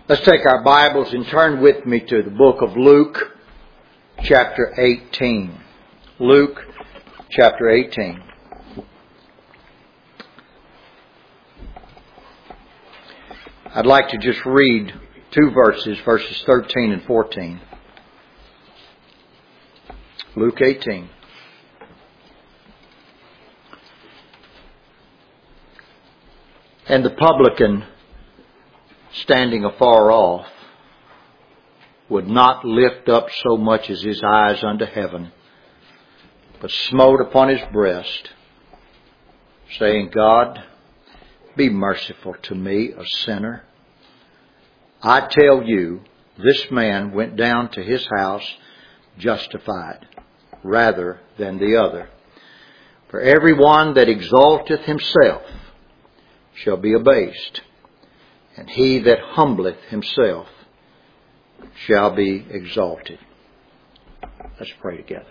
Let's take our Bibles and turn with me to the book of Luke, chapter 18. Luke, chapter 18. I'd like to just read two verses, verses 13 and 14. Luke 18. And the publican, standing afar off, would not lift up so much as his eyes unto heaven, but smote upon his breast, saying, God, be merciful to me, a sinner. I tell you, this man went down to his house justified, rather than the other. For every one that exalteth himself shall be abased, and he that humbleth himself shall be exalted. Let's pray together.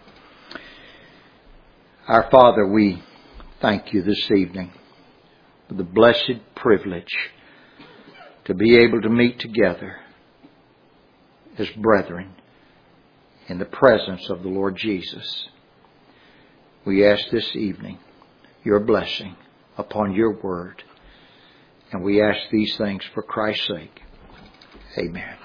Our Father, we thank you this evening for the blessed privilege to be able to meet together as brethren in the presence of the Lord Jesus. We ask this evening your blessing upon your word. And we ask these things for Christ's sake. Amen.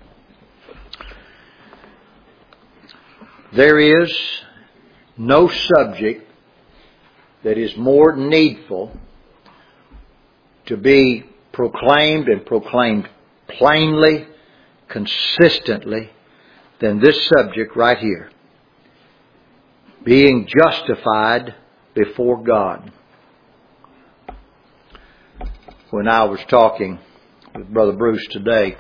There is no subject that is more needful to be proclaimed and proclaimed plainly, consistently, than this subject right here. Being justified before God. When I was talking with Brother Bruce today,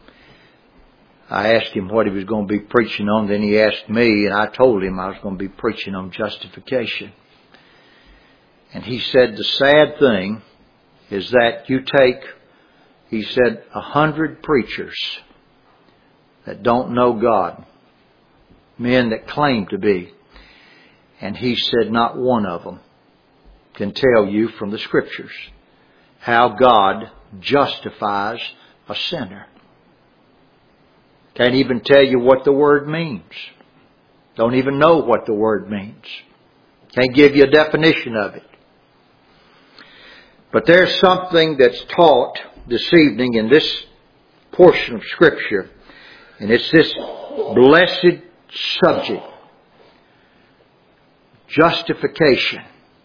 I asked him what he was going to be preaching on. Then he asked me, and I told him I was going to be preaching on justification. And he said the sad thing is that you take, he said, 100 preachers that don't know God, men that claim to be, and he said not one of them can tell you from the Scriptures how God justifies a sinner. Can't even tell you what the word means. Don't even know what the word means. Can't give you a definition of it. But there's something that's taught this evening in this portion of Scripture, and it's this blessed subject, justification.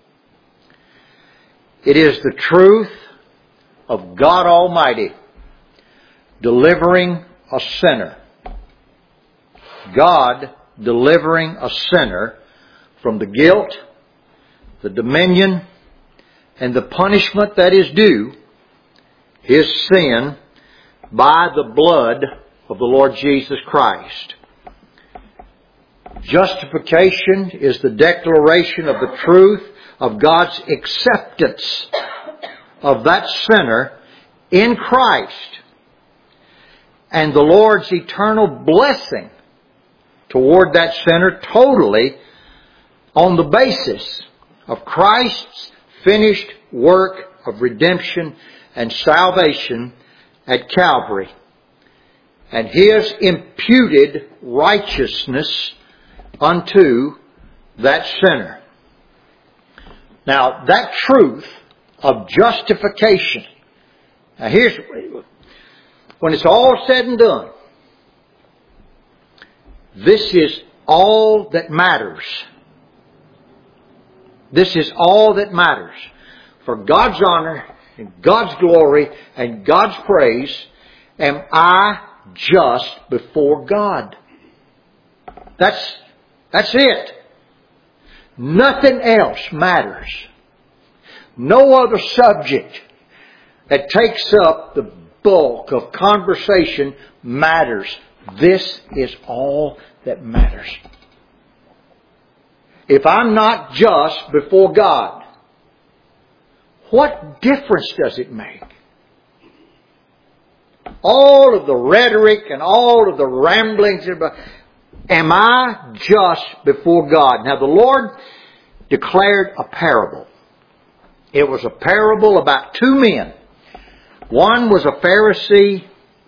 It is the truth of God Almighty delivering a sinner. God delivering a sinner from the guilt, the dominion, and the punishment that is due his sin by the blood of the Lord Jesus Christ. Justification is the declaration of the truth of God's acceptance of that sinner in Christ and the Lord's eternal blessing toward that sinner totally on the basis of Christ's finished work of redemption and salvation at Calvary and His imputed righteousness unto that sinner. Now, that truth of justification. Now, here's, when it's all said and done, this is all that matters. This is all that matters. For God's honor and God's glory and God's praise, am I just before God? That's it. Nothing else matters. No other subject that takes up the bulk of conversation matters. This is all that matters. If I'm not just before God, what difference does it make? All of the rhetoric and all of the ramblings, am I just before God? Now the Lord declared a parable. It was a parable about two men. One was a Pharisee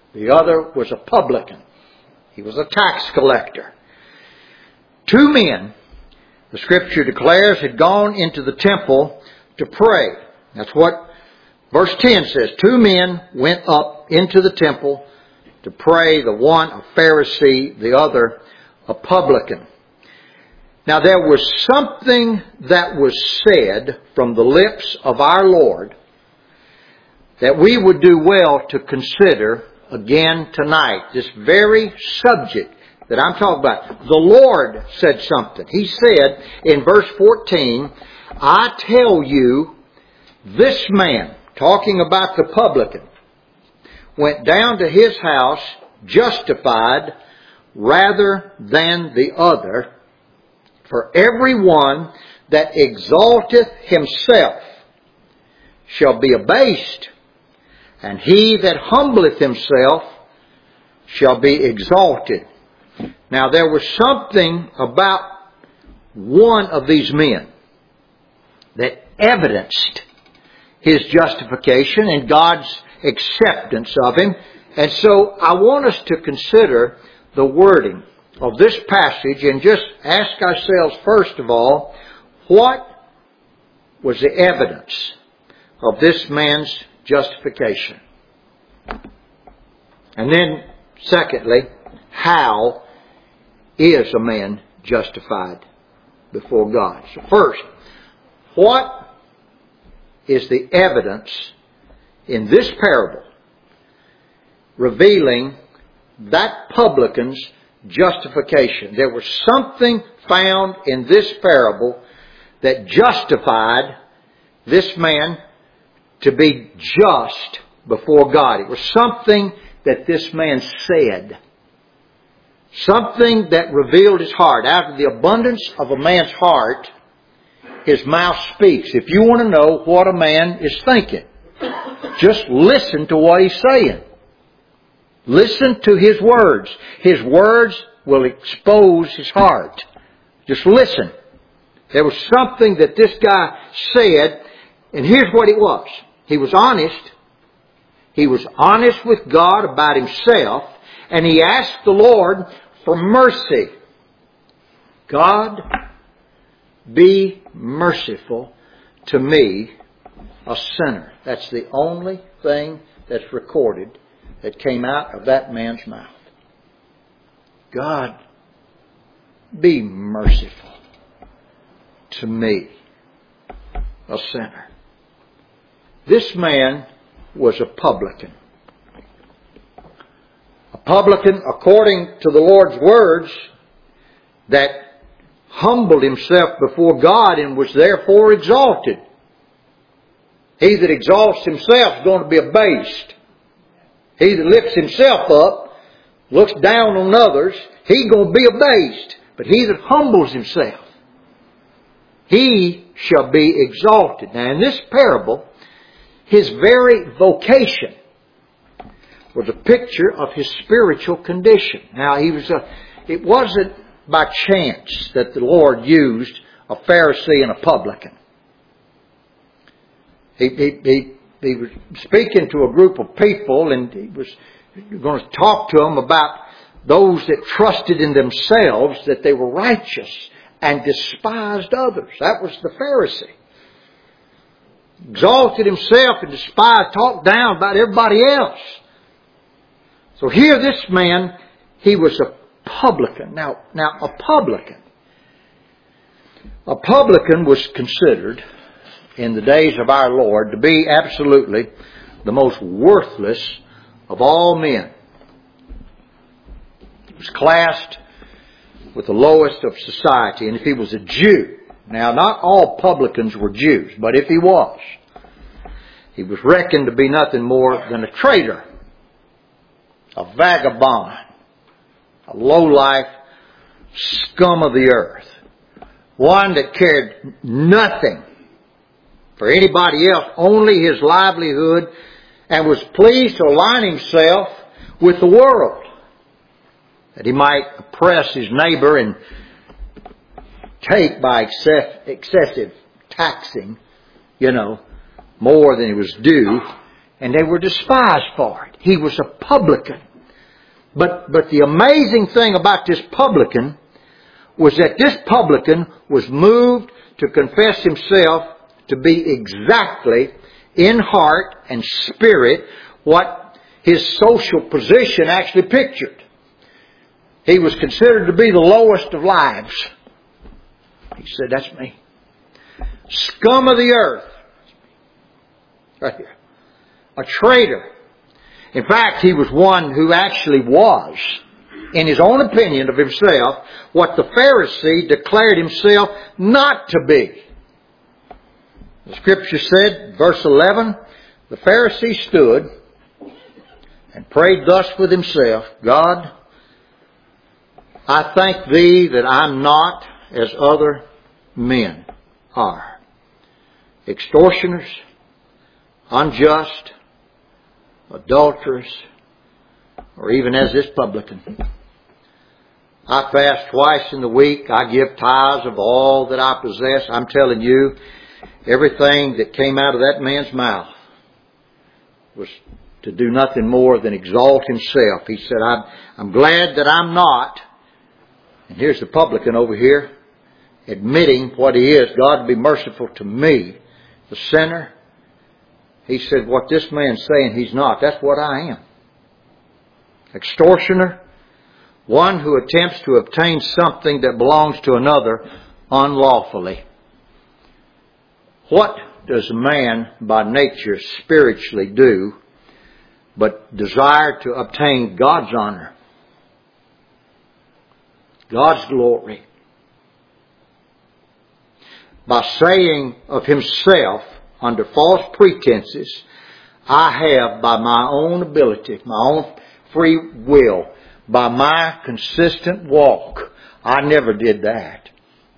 The other was a publican. He was a tax collector. Two men, the Scripture declares, had gone into the temple to pray. That's what verse 10 says. Two men went up into the temple to pray, the one a Pharisee, the other a publican. Now there was something that was said from the lips of our Lord that we would do well to consider again tonight. This very subject that I'm talking about. The Lord said something. He said in verse 14, I tell you, this man, talking about the publican, went down to his house justified rather than the other. For every one that exalteth himself shall be abased, and he that humbleth himself shall be exalted. Now there was something about one of these men that evidenced his justification and God's acceptance of him. And so I want us to consider the wording of this passage and just ask ourselves, first of all, what was the evidence of this man's justification? And then, secondly, how is a man justified before God? So first, what is the evidence in this parable revealing that publican's justification? There was something found in this parable that justified this man to be just before God. It was something that this man said. Something that revealed his heart. Out of the abundance of a man's heart, his mouth speaks. If you want to know what a man is thinking, just listen to what he's saying. Listen to his words. His words will expose his heart. Just listen. There was something that this guy said, and here's what it was. He was honest. He was honest with God about himself, and he asked the Lord for mercy. God, be merciful to me, a sinner. That's the only thing that's recorded that came out of that man's mouth. God, be merciful to me, a sinner. This man was a publican. A publican, according to the Lord's words, that humbled himself before God and was therefore exalted. He that exalts himself is going to be abased. He that lifts himself up, looks down on others, he's going to be abased. But he that humbles himself, he shall be exalted. Now in this parable, his very vocation was a picture of his spiritual condition. Now it wasn't by chance that the Lord used a Pharisee and a publican. He was speaking to a group of people, and he was going to talk to them about those that trusted in themselves that they were righteous and despised others. That was the Pharisee. Exalted himself and despised, talked down about everybody else. So here this man, he was a publican. Now a publican was considered in the days of our Lord to be absolutely the most worthless of all men. He was classed with the lowest of society. And if he was a Jew, now not all publicans were Jews, but if he was reckoned to be nothing more than a traitor, a vagabond, a lowlife scum of the earth, one that cared nothing for anybody else, only his livelihood, and was pleased to align himself with the world, that he might oppress his neighbor and take by excessive taxing, more than he was due, and they were despised for it. He was a publican. But the amazing thing about this publican was that this publican was moved to confess himself to be exactly in heart and spirit what his social position actually pictured. He was considered to be the lowest of lives. He said, that's me. Scum of the earth. Right here. A traitor. In fact, he was one who actually was, in his own opinion of himself, what the Pharisee declared himself not to be. The Scripture said, verse 11, the Pharisee stood and prayed thus with himself, God, I thank Thee that I'm not as other men are. Extortioners, unjust, adulterers, or even as this publican. I fast twice in the week. I give tithes of all that I possess. I'm telling you, everything that came out of that man's mouth was to do nothing more than exalt himself. He said, I'm glad that I'm not. And here's the publican over here admitting what he is. God be merciful to me, the sinner. He said, what this man's saying he's not, that's what I am. Extortioner, one who attempts to obtain something that belongs to another unlawfully. What does a man by nature spiritually do but desire to obtain God's honor, God's glory? By saying of himself under false pretenses, I have by my own ability, my own free will, by my consistent walk, I never did that.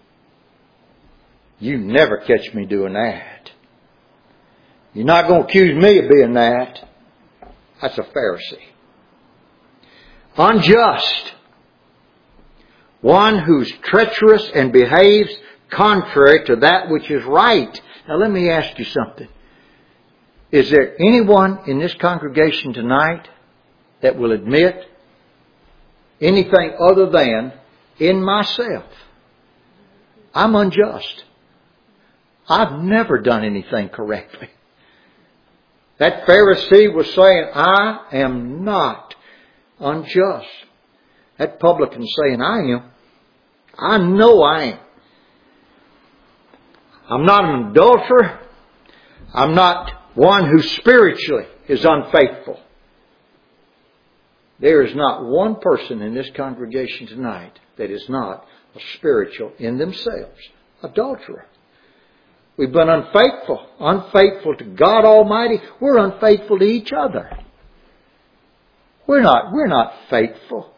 You never catch me doing that. You're not going to accuse me of being that. That's a Pharisee. Unjust. One who's treacherous and behaves contrary to that which is right. Now let me ask you something. Is there anyone in this congregation tonight that will admit anything other than, in myself, I'm unjust? I've never done anything correctly. That Pharisee was saying, I am not unjust. That publican's saying, I am. I know I am. I'm not an adulterer. I'm not one who spiritually is unfaithful. There is not one person in this congregation tonight that is not a spiritual in themselves adulterer. We've been unfaithful to God Almighty. We're unfaithful to each other. We're not faithful.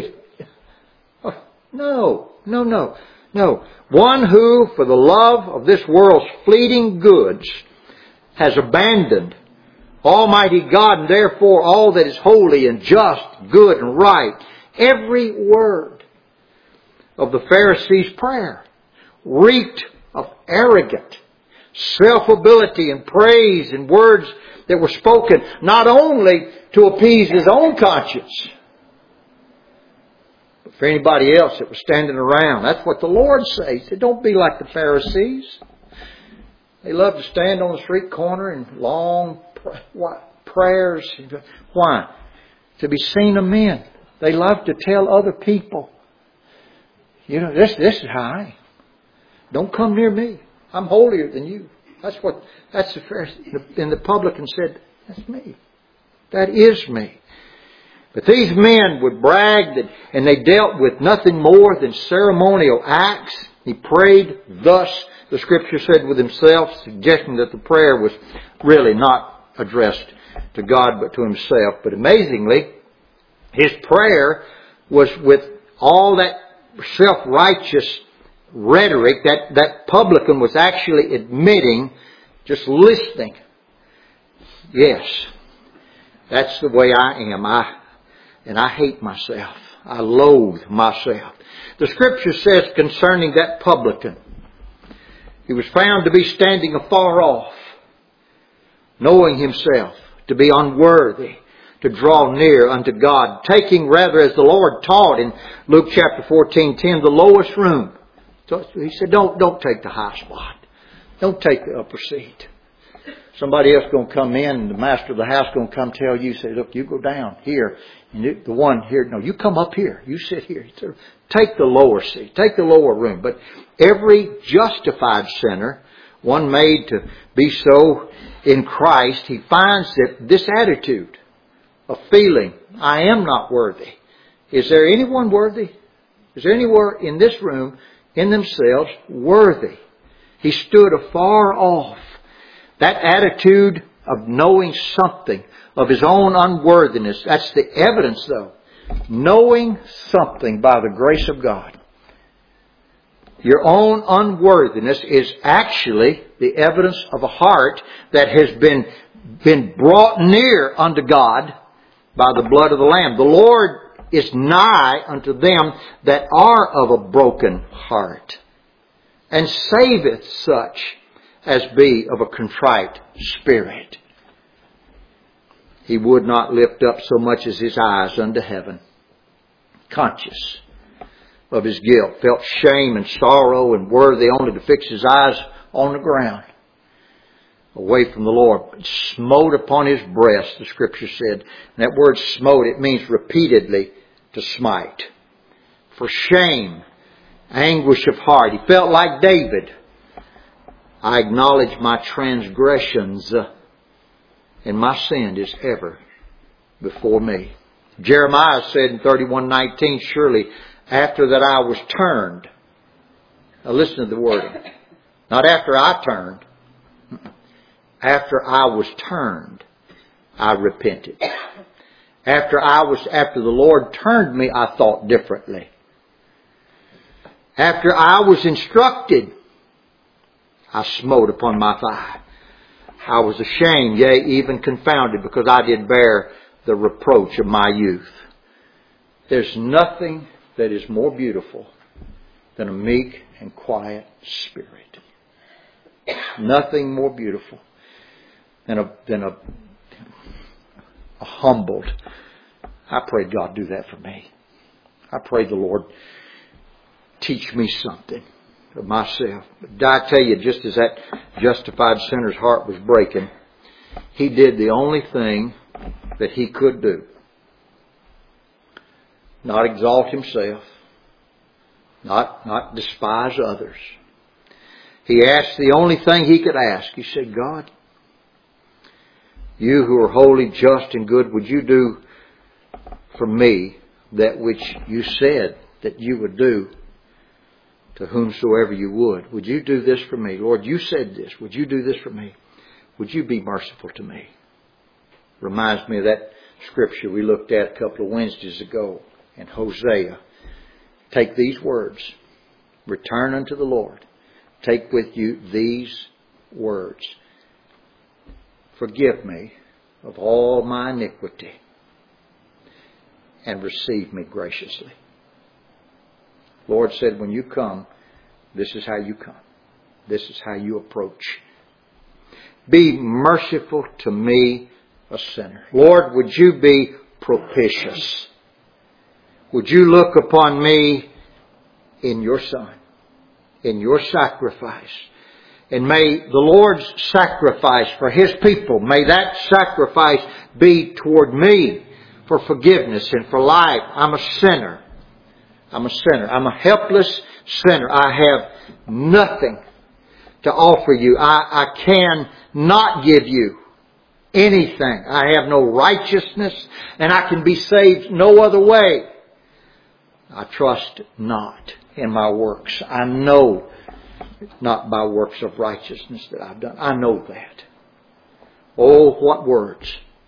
No. One who, for the love of this world's fleeting goods, has abandoned Almighty God and therefore all that is holy and just, good and right. Every word of the Pharisee's prayer reeked of arrogant self-ability and praise and words that were spoken not only to appease his own conscience, but for anybody else that was standing around. That's what the Lord says. He said, don't be like the Pharisees. They love to stand on the street corner and long prayers. Why? To be seen of men. They love to tell other people, this is how I am. Don't come near me. I'm holier than you. That's the Pharisee. And the publican said, that's me. That is me. But these men would brag and they dealt with nothing more than ceremonial acts. He prayed thus, the Scripture said, with himself, suggesting that the prayer was really not addressed to God but to himself. But amazingly, his prayer was with all that self-righteous rhetoric that publican was actually admitting, just listening. Yes, that's the way I am. I hate myself. I loathe myself. The Scripture says concerning that publican, he was found to be standing afar off, knowing himself to be unworthy to draw near unto God, taking rather, as the Lord taught in Luke chapter 14:10, the lowest room. So He said, don't take the high spot. Don't take the upper seat. Somebody else going to come in, and the master of the house going to come tell you, say, look, you go down here. And the one here, no, you come up here. You sit here. Take the lower seat. Take the lower room. But every justified sinner, one made to be so in Christ, he finds that this attitude of feeling, I am not worthy. Is there anyone worthy? Is there anywhere in this room, in themselves, worthy? He stood afar off. That attitude of knowing something of his own unworthiness, that's the evidence though. Knowing something by the grace of God. Your own unworthiness is actually the evidence of a heart that has been brought near unto God by the blood of the Lamb. The Lord is nigh unto them that are of a broken heart, and saveth such as be of a contrite spirit. He would not lift up so much as his eyes unto heaven, conscious of his guilt, felt shame and sorrow and worthy only to fix his eyes on the ground, away from the Lord. Smote upon his breast, the Scripture said. And that word smote, it means repeatedly to smite. For shame, anguish of heart. He felt like David. I acknowledge my transgressions, and my sin is ever before me. Jeremiah said in 31:19, surely after that I was turned. Now listen to the wording. Not after I turned. After I was turned, I repented. After the Lord turned me, I thought differently. After I was instructed, I smote upon my thigh. I was ashamed, yea, even confounded, because I did bear the reproach of my youth. There's nothing that is more beautiful than a meek and quiet spirit. Nothing more beautiful than a humbled. I pray God do that for me. I pray the Lord teach me something of myself. But I tell you, just as that justified sinner's heart was breaking, he did the only thing that he could do. Not exalt himself. Not despise others. He asked the only thing he could ask. He said, God, you who are holy, just, and good, would you do for me that which you said that you would do to whomsoever you would? Would you do this for me? Lord, you said this. Would you do this for me? Would you be merciful to me? Reminds me of that scripture we looked at a couple of Wednesdays ago in Hosea. Take these words. Return unto the Lord. Take with you these words. Forgive me of all my iniquity and receive me graciously. Lord said, when you come, this is how you come. This is how you approach. Be merciful to me, a sinner. Lord, would you be propitious? Would you look upon me in your Son, in your sacrifice? And may the Lord's sacrifice for His people, may that sacrifice be toward me for forgiveness and for life. I'm a sinner. I'm a sinner. I'm a helpless sinner. I have nothing to offer you. I can not give you anything. I have no righteousness, and I can be saved no other way. I trust not in my works. I know not by works of righteousness that I've done. I know that. Oh, what words.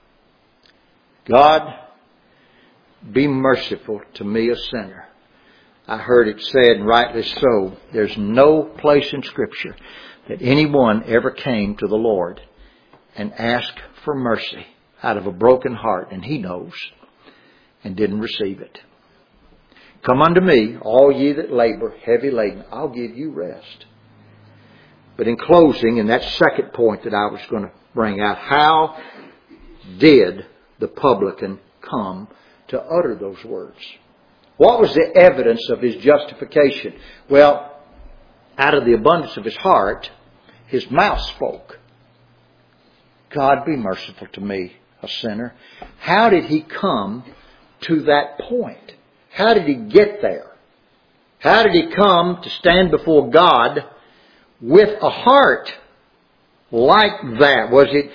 God, be merciful to me, a sinner. I heard it said, and rightly so, there's no place in Scripture that anyone ever came to the Lord and asked for mercy out of a broken heart, and He knows, and didn't receive it. Come unto me, all ye that labor, heavy laden, I'll give you rest. But in closing, in that second point that I was going to bring out, how did the publican come to utter those words? What was the evidence of his justification? Well, out of the abundance of his heart, his mouth spoke. God, be merciful to me, a sinner. How did he come to that point? How did he get there? How did he come to stand before God with a heart like that?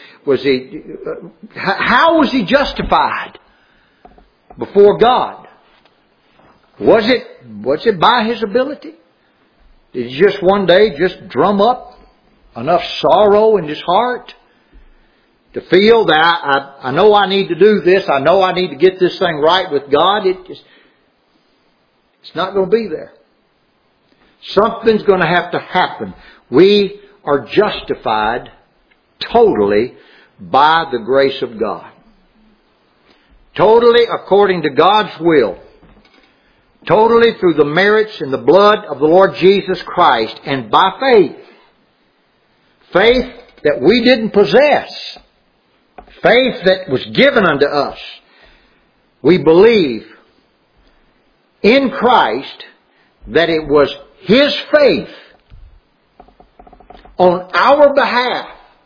How was he justified before God? Was it by his ability? Did he just one day just drum up enough sorrow in his heart to feel that I know I need to do this, I know I need to get this thing right with God? It's not going to be there. Something's going to have to happen. We are justified totally by the grace of God. Totally according to God's will. Totally through the merits and the blood of the Lord Jesus Christ, and by faith. Faith that we didn't possess. Faith that was given unto us. We believe in Christ that it was His faith on our behalf,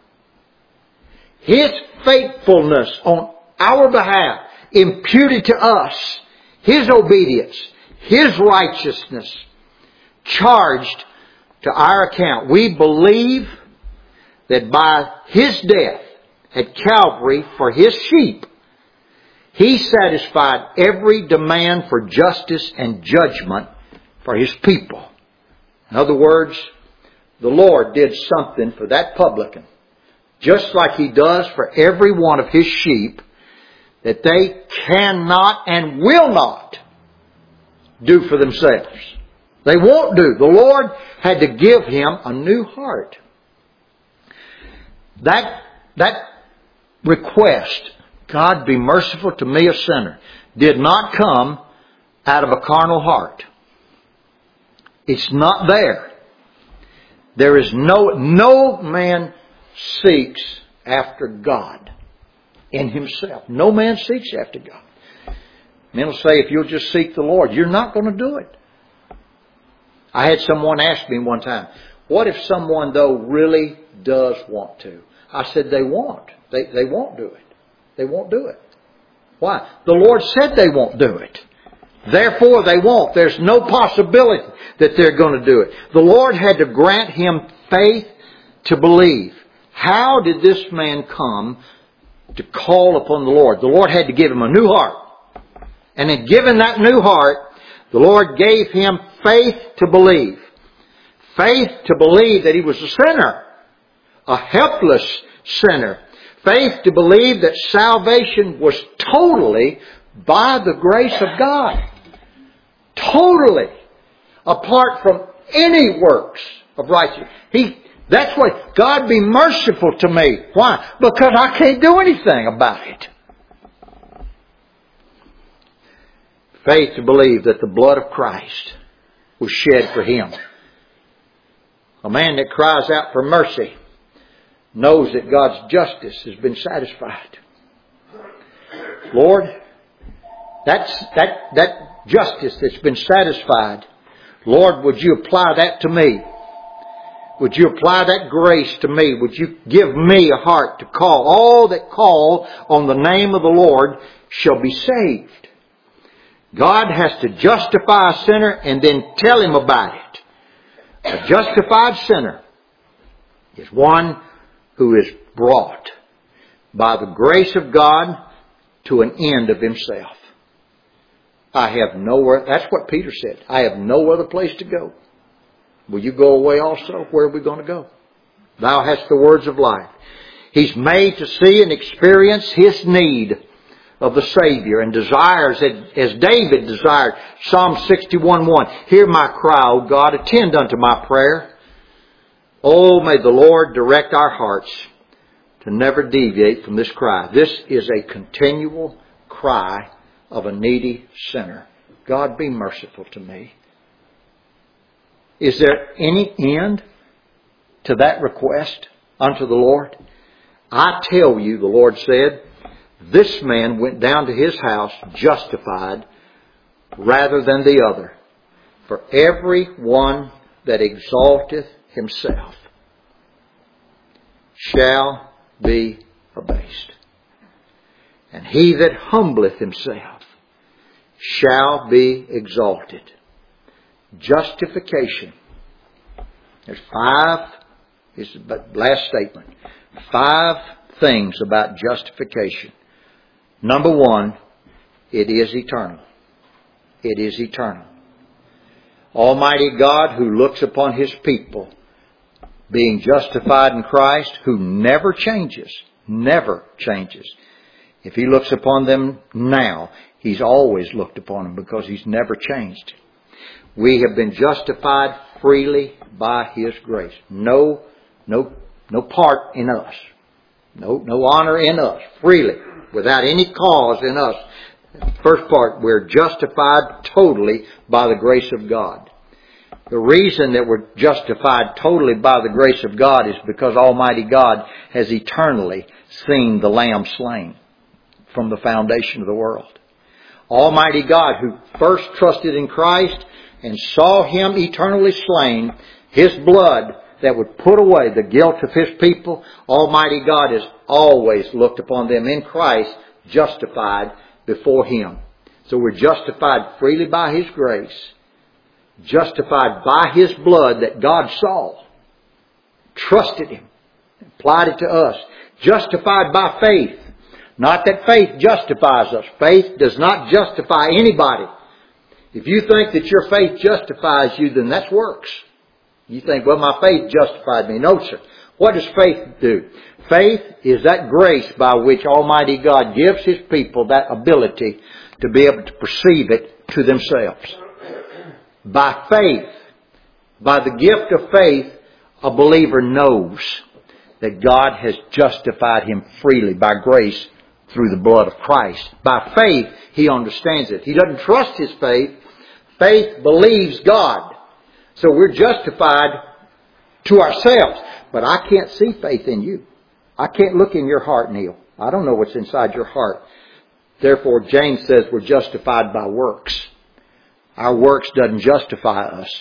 His faithfulness on our behalf, imputed to us, His obedience, His righteousness, charged to our account. We believe that by His death at Calvary for His sheep, He satisfied every demand for justice and judgment for His people. In other words, the Lord did something for that publican, just like He does for every one of His sheep, that they cannot and will not do for themselves. They won't do. The Lord had to give him a new heart. That request, God be merciful to me a sinner, did not come out of a carnal heart. It's not there. There is no man seeks after God in himself. No man seeks after God. Men will say, if you'll just seek the Lord, you're not going to do it. I had someone ask me one time, what if someone though really does want to? I said they won't. They won't do it. They won't do it. Why? The Lord said they won't do it. Therefore they won't. There's no possibility that they're going to do it. The Lord had to grant him faith to believe. How did this man come to call upon the Lord? The Lord had to give him a new heart. And in giving that new heart, the Lord gave him faith to believe. Faith to believe that he was a sinner. A helpless sinner. Faith to believe that salvation was totally by the grace of God. Totally. Apart from any works of righteousness. That's why God be merciful to me. Why? Because I can't do anything about it. Faith to believe that the blood of Christ was shed for him. A man that cries out for mercy knows that God's justice has been satisfied. Lord, that justice that's been satisfied, Lord, would you apply that to me? Would you apply that grace to me? Would you give me a heart to call? All that call on the name of the Lord shall be saved. God has to justify a sinner and then tell him about it. A justified sinner is one who is brought by the grace of God to an end of himself. I have nowhere, that's what Peter said, I have no other place to go. Will you go away also? Where are we going to go? Thou hast the words of life. He's made to see and experience his need of the Savior and desires, as David desired, Psalm 61:1. Hear my cry, O God, attend unto my prayer. Oh, may the Lord direct our hearts to never deviate from this cry. This is a continual cry of a needy sinner. God, be merciful to me. Is there any end to that request unto the Lord? I tell you, the Lord said, This man went down to his house justified rather than the other. For every one that exalteth himself shall be abased. And he that humbleth himself shall be exalted. Justification. There's 5, this is the last statement, 5 things about justification. Number 1, it is eternal. It is eternal. Almighty God, who looks upon His people being justified in Christ, who never changes. If He looks upon them now, He's always looked upon them because He's never changed. We have been justified freely by His grace. No part in us. No honor in us. Freely. Without any cause in us. First part, we're justified totally by the grace of God. The reason that we're justified totally by the grace of God is because Almighty God has eternally seen the Lamb slain from the foundation of the world. Almighty God, who first trusted in Christ and saw Him eternally slain, His blood that would put away the guilt of His people, Almighty God has always looked upon them in Christ, justified before Him. So we're justified freely by His grace, justified by His blood that God saw, trusted Him, applied it to us, justified by faith. Not that faith justifies us. Faith does not justify anybody. If you think that your faith justifies you, then that's works. You think, well, my faith justified me. No, sir. What does faith do? Faith is that grace by which Almighty God gives His people that ability to be able to perceive it to themselves. By faith, by the gift of faith, a believer knows that God has justified him freely by grace through the blood of Christ. By faith, he understands it. He doesn't trust his faith. Faith believes God. So we're justified to ourselves. But I can't see faith in you. I can't look in your heart, Neil. I don't know what's inside your heart. Therefore, James says we're justified by works. Our works doesn't justify us.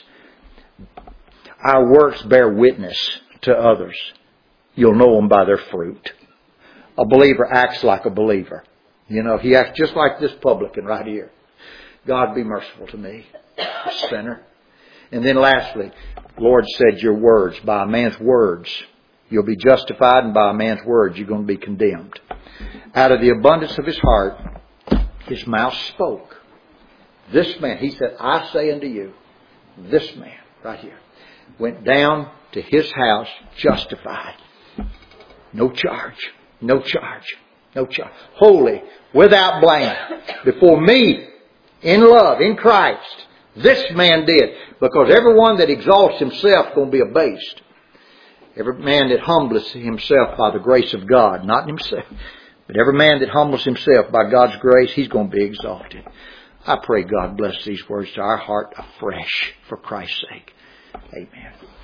Our works bear witness to others. You'll know them by their fruit. A believer acts like a believer. You know, he acts just like this publican right here. God be merciful to me, a sinner. And then lastly, the Lord said your words, by a man's words, you'll be justified, and by a man's words, you're going to be condemned. Out of the abundance of his heart, his mouth spoke. This man, he said, I say unto you, this man right here went down to his house justified. No charge. No charge. No charge. Holy, without blame. Before me, in love, in Christ. This man did. Because everyone that exalts himself is going to be abased. Every man that humbles himself by the grace of God, not himself, but every man that humbles himself by God's grace, he's going to be exalted. I pray God bless these words to our heart afresh for Christ's sake. Amen.